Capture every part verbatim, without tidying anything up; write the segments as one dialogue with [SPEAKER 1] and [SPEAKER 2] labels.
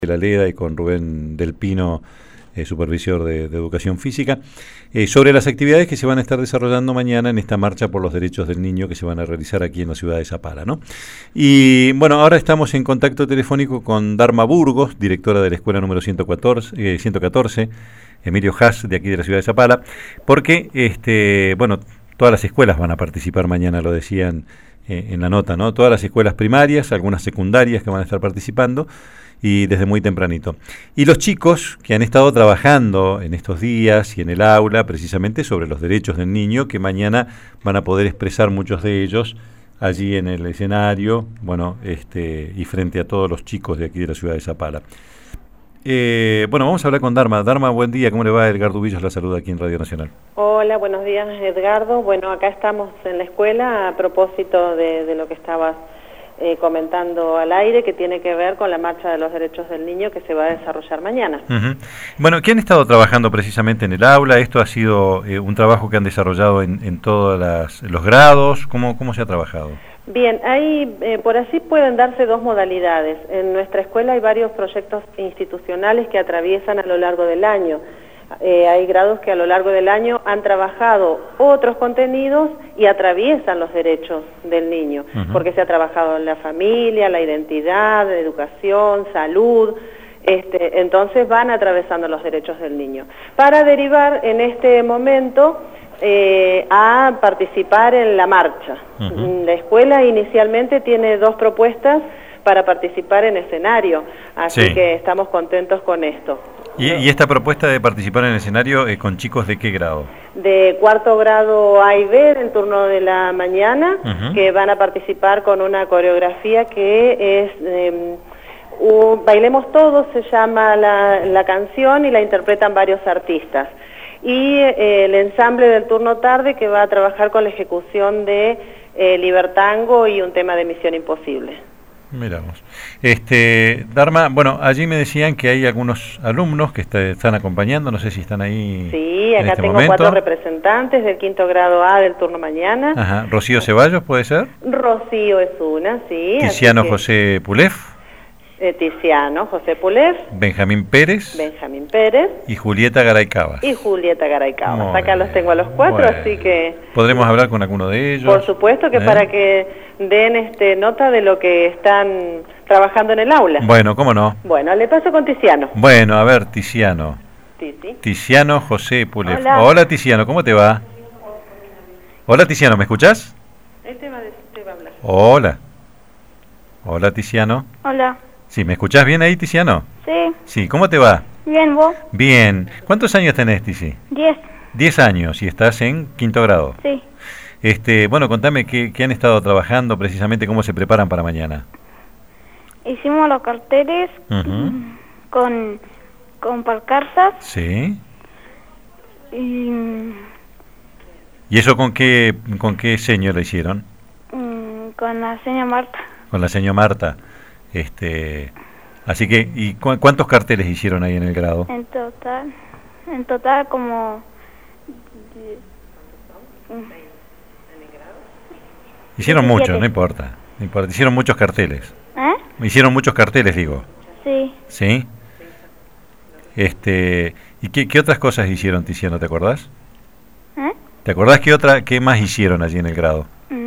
[SPEAKER 1] de la Leda y con Rubén del Pino, eh, supervisor de, de Educación Física, eh, sobre las actividades que se van a estar desarrollando mañana en esta marcha por los derechos del niño que se van a realizar aquí en la ciudad de Zapala, ¿no? Y bueno, ahora estamos en contacto telefónico con Darma Burgos, directora de la escuela número ciento catorce, eh, ciento catorce, Emilio Haas, de aquí de la ciudad de Zapala, porque, este, bueno, todas las escuelas van a participar mañana, lo decían eh, en la nota, ¿no? Todas las escuelas primarias, algunas secundarias que van a estar participando, y desde muy tempranito. Y los chicos que han estado trabajando en estos días y en el aula precisamente sobre los derechos del niño, que mañana van a poder expresar muchos de ellos allí en el escenario, bueno, este, y frente a todos los chicos de aquí de la ciudad de Zapala. Eh, bueno, vamos a hablar con Darma. Darma, buen día, ¿cómo le va? Edgardo Villos la saluda aquí en Radio Nacional.
[SPEAKER 2] Hola, buenos días, Edgardo. Bueno, acá estamos en la escuela a propósito de, de lo que estabas eh, comentando al aire, que tiene que ver con la marcha de los derechos del niño que se va a desarrollar mañana.
[SPEAKER 1] Uh-huh. Bueno, ¿qué han estado trabajando precisamente en el aula? ¿Esto ha sido eh, un trabajo que han desarrollado en, en todos las, los grados? ¿Cómo, cómo se ha trabajado?
[SPEAKER 2] Bien, hay, eh, por así pueden darse dos modalidades. En nuestra escuela hay varios proyectos institucionales que atraviesan a lo largo del año. Eh, hay grados que a lo largo del año han trabajado otros contenidos y atraviesan los derechos del niño, uh-huh. porque se ha trabajado en la familia, la identidad, la educación, salud. Este, entonces van atravesando los derechos del niño. Para derivar en este momento Eh, a participar en la marcha. Uh-huh. La escuela inicialmente tiene dos propuestas para participar en escenario, así sí. que estamos contentos con esto.
[SPEAKER 1] ¿Y, y esta propuesta de participar en el escenario eh, con chicos de qué grado?
[SPEAKER 2] De cuarto grado A y B, en turno de la mañana, uh-huh. que van a participar con una coreografía que es... Eh, un, Bailemos Todos, se llama la, la canción, y la interpretan varios artistas. Y eh, el ensamble del turno tarde, que va a trabajar con la ejecución de eh, Libertango y un tema de Misión Imposible.
[SPEAKER 1] Miramos. Este, Darma, bueno, allí me decían que hay algunos alumnos que está, están acompañando, no sé si están ahí.
[SPEAKER 2] Sí, acá
[SPEAKER 1] en este
[SPEAKER 2] tengo
[SPEAKER 1] momento.
[SPEAKER 2] cuatro representantes del quinto grado A del turno mañana.
[SPEAKER 1] Ajá. Rocío Ceballos, ¿puede ser?
[SPEAKER 2] Rocío es una, sí.
[SPEAKER 1] Tiziano
[SPEAKER 2] que...
[SPEAKER 1] José Pulef.
[SPEAKER 2] Eh, Tiziano José Pulef,
[SPEAKER 1] Benjamín Pérez,
[SPEAKER 2] Benjamín Pérez
[SPEAKER 1] y Julieta Garay Cabas.
[SPEAKER 2] Y Julieta Garay Cabas.
[SPEAKER 1] Muy
[SPEAKER 2] Acá
[SPEAKER 1] bien.
[SPEAKER 2] Los tengo a los cuatro, bueno. Así que...
[SPEAKER 1] ¿Podremos hablar con alguno de ellos?
[SPEAKER 2] Por supuesto que ¿Eh? para que den este nota de lo que están trabajando en el aula.
[SPEAKER 1] Bueno, ¿cómo no?
[SPEAKER 2] Bueno, le paso con Tiziano.
[SPEAKER 1] Bueno, a ver, Tiziano.
[SPEAKER 2] Tizi.
[SPEAKER 1] Tiziano José Pulef.
[SPEAKER 2] Hola.
[SPEAKER 1] Hola, Tiziano, ¿cómo te va? Hola, Tiziano, ¿me escuchás?
[SPEAKER 2] Este va, de, te va a hablar.
[SPEAKER 1] Hola. Hola, Tiziano.
[SPEAKER 3] Hola.
[SPEAKER 1] Sí, ¿me escuchás bien ahí, Tiziano?
[SPEAKER 3] Sí.
[SPEAKER 1] Sí, ¿cómo te va?
[SPEAKER 3] Bien, ¿vos?
[SPEAKER 1] Bien. ¿Cuántos años tenés, Tizi?
[SPEAKER 3] Diez.
[SPEAKER 1] Diez años, y estás en quinto grado.
[SPEAKER 3] Sí.
[SPEAKER 1] Este, bueno, contame qué, qué han estado trabajando, precisamente cómo se preparan para mañana.
[SPEAKER 3] Hicimos los carteles
[SPEAKER 1] uh-huh.
[SPEAKER 3] con, con pancartas.
[SPEAKER 1] Sí.
[SPEAKER 3] Y...
[SPEAKER 1] ¿Y eso con qué, con qué seño lo hicieron?
[SPEAKER 3] Con la señora Marta.
[SPEAKER 1] Con la señora Marta. Este, así que, ¿y cu cuántos carteles hicieron ahí en el grado?
[SPEAKER 3] En total, en total como...
[SPEAKER 1] Hicieron muchos, no importa, no importa. Hicieron muchos carteles.
[SPEAKER 3] ¿Eh?
[SPEAKER 1] Hicieron muchos carteles, digo.
[SPEAKER 3] Sí.
[SPEAKER 1] ¿Sí? Este, ¿y qué, qué otras cosas hicieron, Tiziano, te acordás?
[SPEAKER 3] ¿Eh?
[SPEAKER 1] ¿Te acordás qué otra, qué más hicieron allí en el grado?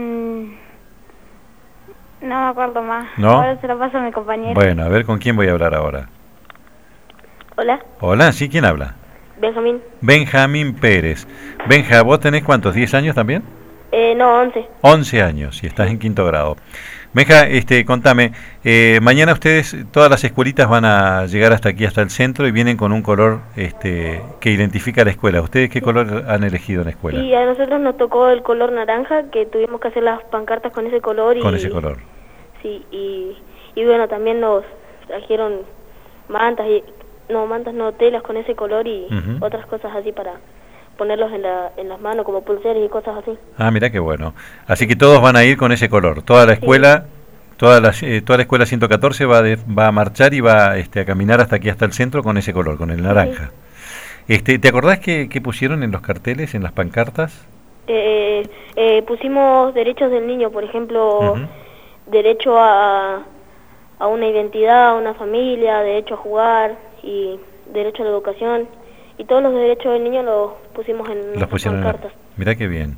[SPEAKER 3] No me acuerdo más.
[SPEAKER 1] ¿No?
[SPEAKER 3] Ahora se lo paso a mi compañero.
[SPEAKER 1] Bueno, a ver, ¿con quién voy a hablar ahora?
[SPEAKER 3] Hola.
[SPEAKER 1] Hola, ¿sí? ¿Quién habla?
[SPEAKER 3] Benjamín.
[SPEAKER 1] Benjamín Pérez. Benja, ¿vos tenés cuántos? ¿diez años también?
[SPEAKER 3] Eh, no, once.
[SPEAKER 1] once años, y estás en quinto grado. Benja, este, contame, eh, mañana ustedes, todas las escuelitas van a llegar hasta aquí, hasta el centro, y vienen con un color este, que identifica la escuela. ¿Ustedes qué color han elegido en la escuela?
[SPEAKER 3] Y a nosotros nos tocó el color naranja, que tuvimos que hacer las pancartas con ese color. Y,
[SPEAKER 1] con ese color.
[SPEAKER 3] Sí, y, y bueno, también nos trajeron mantas, y no, mantas no, telas con ese color y uh-huh. otras cosas así para ponerlos en, la, en las manos como pulseras y cosas así.
[SPEAKER 1] Ah, mira qué bueno. Así que todos van a ir con ese color. Toda la escuela, sí. toda la eh, toda la escuela ciento catorce va de, va a marchar y va este, a caminar hasta aquí, hasta el centro, con ese color, con el naranja. Sí. Este, ¿te acordás qué, qué pusieron en los carteles, en las pancartas?
[SPEAKER 3] Eh, eh, pusimos derechos del niño, por ejemplo, uh-huh. derecho a a una identidad, a una familia, derecho a jugar y derecho a la educación. Y todos los derechos del niño los pusimos en
[SPEAKER 1] Los
[SPEAKER 3] las
[SPEAKER 1] pusieron en la-
[SPEAKER 3] pancartas.
[SPEAKER 1] Mirá qué bien.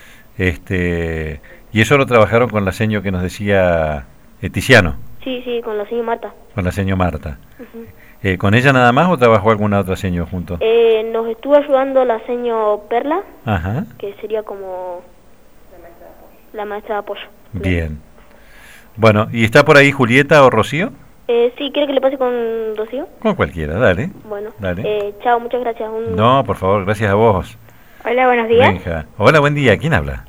[SPEAKER 1] Este, y eso lo trabajaron con la seño que nos decía eh, Tiziano,
[SPEAKER 3] Sí, sí, con la señora Marta.
[SPEAKER 1] con la seño Marta.
[SPEAKER 3] Ujú.
[SPEAKER 1] Eh, ¿Con ella nada más o trabajó alguna otra seño junto?
[SPEAKER 3] Eh, nos estuvo ayudando la señora Perla,
[SPEAKER 1] Ajá,
[SPEAKER 3] que sería como la maestra de apoyo.
[SPEAKER 1] bien. Bueno, ¿y está por ahí Julieta o Rocío?
[SPEAKER 3] Eh, sí, ¿quiere que le pase con Rocío?
[SPEAKER 1] Con cualquiera, dale.
[SPEAKER 3] Bueno,
[SPEAKER 1] Dale.
[SPEAKER 3] eh, chao, muchas gracias. Un...
[SPEAKER 1] No, por favor, gracias a vos.
[SPEAKER 4] Hola, buenos días.
[SPEAKER 1] Benja. Hola, buen día. ¿Quién habla?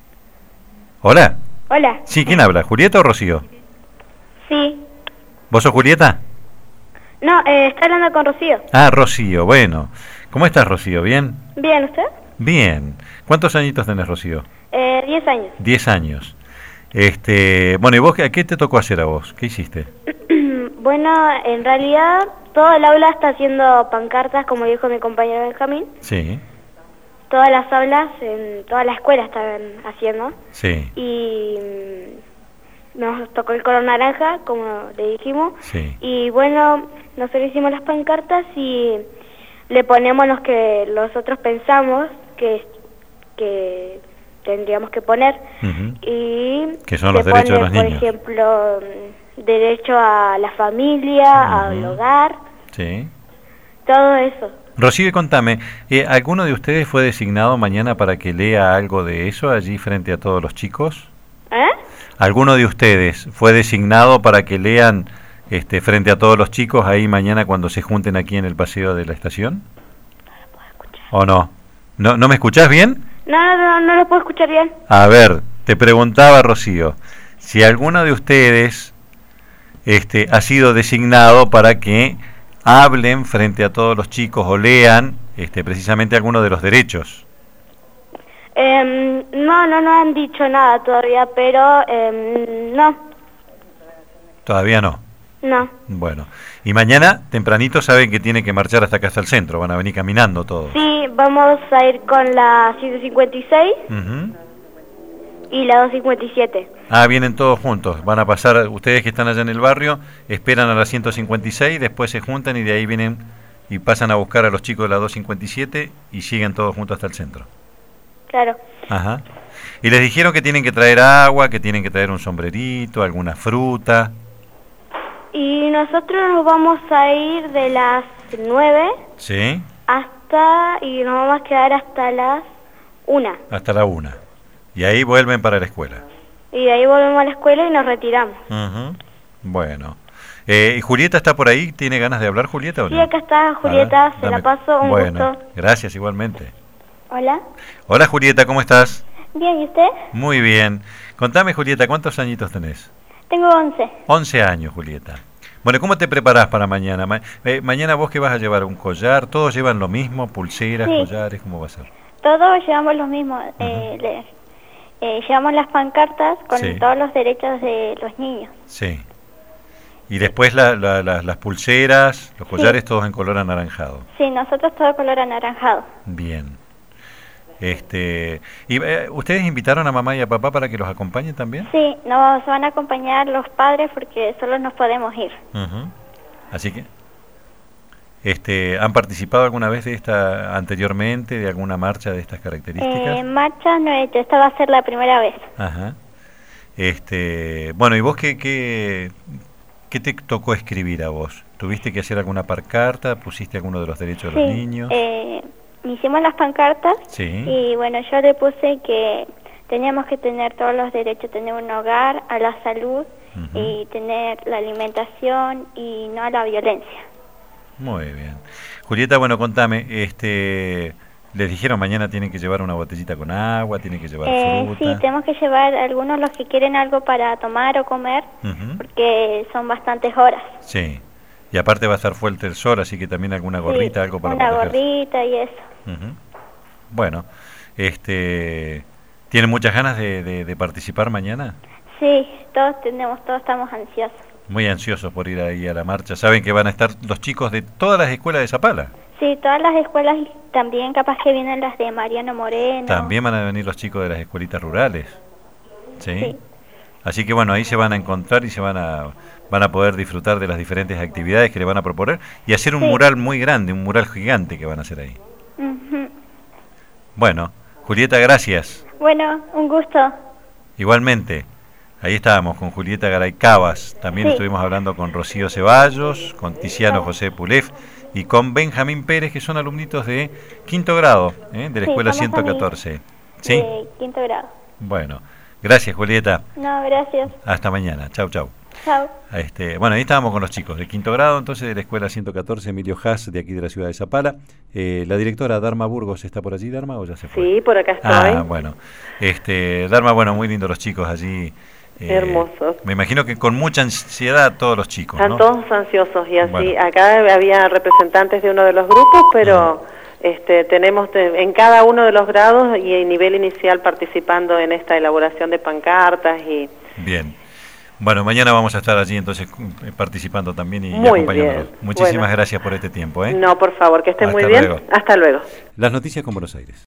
[SPEAKER 1] Hola.
[SPEAKER 4] Hola.
[SPEAKER 1] Sí, ¿quién habla? ¿Julieta o Rocío?
[SPEAKER 4] Sí.
[SPEAKER 1] ¿Vos sos Julieta?
[SPEAKER 4] No, eh, está hablando con Rocío.
[SPEAKER 1] Ah, Rocío, bueno. ¿Cómo estás, Rocío? ¿Bien?
[SPEAKER 4] Bien, ¿usted?
[SPEAKER 1] Bien. ¿Cuántos añitos tenés, Rocío?
[SPEAKER 4] Eh, diez años.
[SPEAKER 1] Diez años. Este, bueno, ¿y vos qué, qué te tocó hacer a vos? ¿Qué hiciste?
[SPEAKER 4] Bueno, en realidad todo el aula está haciendo pancartas, como dijo mi compañero Benjamín.
[SPEAKER 1] Sí,
[SPEAKER 4] Todas las aulas, en toda la escuela están haciendo.
[SPEAKER 1] sí,
[SPEAKER 4] Y mm, nos tocó el color naranja, como le dijimos.
[SPEAKER 1] sí.
[SPEAKER 4] Y bueno, nosotros hicimos las pancartas y le ponemos los que nosotros pensamos que, que tendríamos que poner.
[SPEAKER 1] Ujú.
[SPEAKER 4] Y
[SPEAKER 1] Que son los
[SPEAKER 4] se
[SPEAKER 1] derechos de
[SPEAKER 4] pone,
[SPEAKER 1] los
[SPEAKER 4] por
[SPEAKER 1] niños.
[SPEAKER 4] ejemplo, mm, derecho a la familia, al
[SPEAKER 1] Ujú.
[SPEAKER 4] hogar,
[SPEAKER 1] Sí.
[SPEAKER 4] todo eso.
[SPEAKER 1] Rocío, y contame, eh, ¿alguno de ustedes fue designado mañana para que lea algo de eso allí frente a todos los chicos?
[SPEAKER 4] ¿Eh?
[SPEAKER 1] ¿Alguno de ustedes fue designado para que lean este, frente a todos los chicos ahí mañana cuando se junten aquí en el paseo de la estación? ¿O no? ¿No, ¿no me escuchás bien?
[SPEAKER 4] No, no, no, no lo puedo escuchar bien.
[SPEAKER 1] A ver, te preguntaba, Rocío, si alguno de ustedes este, ha sido designado para que hablen frente a todos los chicos o lean este, precisamente alguno de los derechos.
[SPEAKER 4] Em, no, no nos han dicho nada todavía, pero em, no,
[SPEAKER 1] Todavía no.
[SPEAKER 4] no.
[SPEAKER 1] Bueno, y mañana tempranito saben que tienen que marchar hasta acá hasta el centro, van a venir caminando todos.
[SPEAKER 4] Sí, vamos a ir con la ciento cincuenta y seis
[SPEAKER 1] Ujú.
[SPEAKER 4] y la doscientos cincuenta y siete.
[SPEAKER 1] Ah, vienen todos juntos, van a pasar, ustedes que están allá en el barrio, esperan a la ciento cincuenta y seis, después se juntan y de ahí vienen y pasan a buscar a los chicos de la doscientos cincuenta y siete y siguen todos juntos hasta el centro.
[SPEAKER 4] Claro.
[SPEAKER 1] Ajá. Y les dijeron que tienen que traer agua, que tienen que traer un sombrerito, alguna fruta.
[SPEAKER 4] Y nosotros nos vamos a ir de las nueve
[SPEAKER 1] Sí,
[SPEAKER 4] hasta, y nos vamos a quedar hasta las una.
[SPEAKER 1] hasta la una. Y ahí vuelven para la escuela.
[SPEAKER 4] Y de ahí volvemos a la escuela y nos retiramos.
[SPEAKER 1] Ujú. Bueno. Eh, ¿y Julieta está por ahí? ¿Tiene ganas de hablar, Julieta, o
[SPEAKER 4] Sí,
[SPEAKER 1] no?
[SPEAKER 4] acá está
[SPEAKER 1] A
[SPEAKER 4] Julieta,
[SPEAKER 1] ver,
[SPEAKER 4] se la
[SPEAKER 1] dame-
[SPEAKER 4] paso, un
[SPEAKER 1] bueno,
[SPEAKER 4] gusto.
[SPEAKER 1] gracias igualmente.
[SPEAKER 4] Hola.
[SPEAKER 1] Hola, Julieta, ¿cómo estás?
[SPEAKER 4] Bien, ¿y usted?
[SPEAKER 1] Muy bien. Contame, Julieta, ¿cuántos añitos tenés?
[SPEAKER 4] Tengo once.
[SPEAKER 1] once años, Julieta. Bueno, ¿cómo te preparás para mañana? Ma- eh, mañana vos qué vas a llevar, un collar, ¿todos llevan lo mismo? ¿Pulseras,
[SPEAKER 4] Sí.
[SPEAKER 1] collares? ¿Cómo va a ser?
[SPEAKER 4] Todos llevamos lo mismo. eh, le- eh, llevamos las pancartas con
[SPEAKER 1] Sí.
[SPEAKER 4] todos los derechos de los niños.
[SPEAKER 1] Sí. Y después la- la- la- las pulseras, los collares, todos en color anaranjado.
[SPEAKER 4] Sí, nosotros todo color anaranjado.
[SPEAKER 1] Bien. Este, ¿y eh, ustedes invitaron a mamá y a papá para que los acompañen también?
[SPEAKER 4] Sí, nos van a acompañar los padres porque solo nos podemos ir.
[SPEAKER 1] Ujú. Así que, este, ¿han participado alguna vez de esta anteriormente, de alguna marcha de estas características?
[SPEAKER 4] Eh, marcha no he hecho, esta va a ser la primera vez.
[SPEAKER 1] Ajá. Este, bueno, ¿y vos qué, qué, qué te tocó escribir a vos? ¿Tuviste que hacer alguna pancarta? ¿Pusiste alguno de los derechos de los
[SPEAKER 4] Sí,
[SPEAKER 1] niños?
[SPEAKER 4] eh, hicimos las pancartas
[SPEAKER 1] Sí.
[SPEAKER 4] y bueno, yo le puse que teníamos que tener todos los derechos, tener un hogar, a la salud
[SPEAKER 1] Ujú.
[SPEAKER 4] y tener la alimentación y no a la violencia.
[SPEAKER 1] Muy bien. Julieta, bueno, contame, este, les dijeron mañana tienen que llevar una botellita con agua, tienen que llevar
[SPEAKER 4] Eh,
[SPEAKER 1] fruta.
[SPEAKER 4] sí, tenemos que llevar algunos los que quieren algo para tomar o comer
[SPEAKER 1] Ujú.
[SPEAKER 4] porque son bastantes horas.
[SPEAKER 1] Sí. Y aparte va a estar fuerte el sol, así que también alguna gorrita,
[SPEAKER 4] Sí,
[SPEAKER 1] algo para
[SPEAKER 4] una
[SPEAKER 1] protegerse.
[SPEAKER 4] gorrita y eso.
[SPEAKER 1] Ujú. Bueno, este, ¿tienen muchas ganas de, de- de participar mañana?
[SPEAKER 4] Sí, todos tenemos, todos estamos ansiosos.
[SPEAKER 1] Muy ansiosos por ir ahí a la marcha. ¿Saben que van a estar los chicos de todas las escuelas de Zapala?
[SPEAKER 4] Sí, todas las escuelas y también capaz que vienen las de Mariano Moreno.
[SPEAKER 1] También van a venir los chicos de las escuelitas rurales. ¿Sí?
[SPEAKER 4] Sí.
[SPEAKER 1] Así que bueno, ahí se van a encontrar y se van a, van a poder disfrutar de las diferentes actividades que le van a proponer y hacer un
[SPEAKER 4] Sí.
[SPEAKER 1] mural muy grande, un mural gigante que van a hacer ahí.
[SPEAKER 4] Ujú.
[SPEAKER 1] Bueno, Julieta, gracias.
[SPEAKER 4] Bueno, un gusto.
[SPEAKER 1] Igualmente, ahí estábamos con Julieta Garay Cabas, también
[SPEAKER 4] Sí.
[SPEAKER 1] estuvimos hablando con Rocío Ceballos, con Tiziano José Pulef y con Benjamín Pérez, que son alumnitos de quinto grado, ¿eh? de la
[SPEAKER 4] Sí,
[SPEAKER 1] escuela
[SPEAKER 4] somos
[SPEAKER 1] ciento catorce. ¿Sí?
[SPEAKER 4] De quinto grado.
[SPEAKER 1] Bueno, gracias Julieta,
[SPEAKER 4] No, gracias.
[SPEAKER 1] hasta mañana, chau chau.
[SPEAKER 4] Chao.
[SPEAKER 1] Este, bueno, ahí estábamos con los chicos de quinto grado, entonces de la escuela ciento catorce, Emilio Haas, de aquí de la ciudad de Zapala. Eh, la directora Dharma Burgos está por allí, Dharma, ¿o ya se fue?
[SPEAKER 2] Sí, por acá estoy.
[SPEAKER 1] Ah, bueno. Este, Dharma, bueno, muy lindos los chicos allí. Eh,
[SPEAKER 2] Hermosos.
[SPEAKER 1] Me imagino que con mucha ansiedad todos los chicos,
[SPEAKER 2] Están
[SPEAKER 1] ¿no?
[SPEAKER 2] todos ansiosos y así.
[SPEAKER 1] Bueno.
[SPEAKER 2] Acá había representantes de uno de los grupos, pero este, tenemos te- en cada uno de los grados y en nivel inicial participando en esta elaboración de pancartas y
[SPEAKER 1] Bien. Bueno, mañana vamos a estar allí entonces eh, participando también y, y
[SPEAKER 2] Muy
[SPEAKER 1] acompañándolos.
[SPEAKER 2] bien.
[SPEAKER 1] Muchísimas
[SPEAKER 2] Bueno.
[SPEAKER 1] gracias por este tiempo, ¿eh?
[SPEAKER 2] no, por favor, que estén muy
[SPEAKER 1] Hasta
[SPEAKER 2] bien.
[SPEAKER 1] luego.
[SPEAKER 2] Hasta luego.
[SPEAKER 1] Las noticias con Buenos Aires.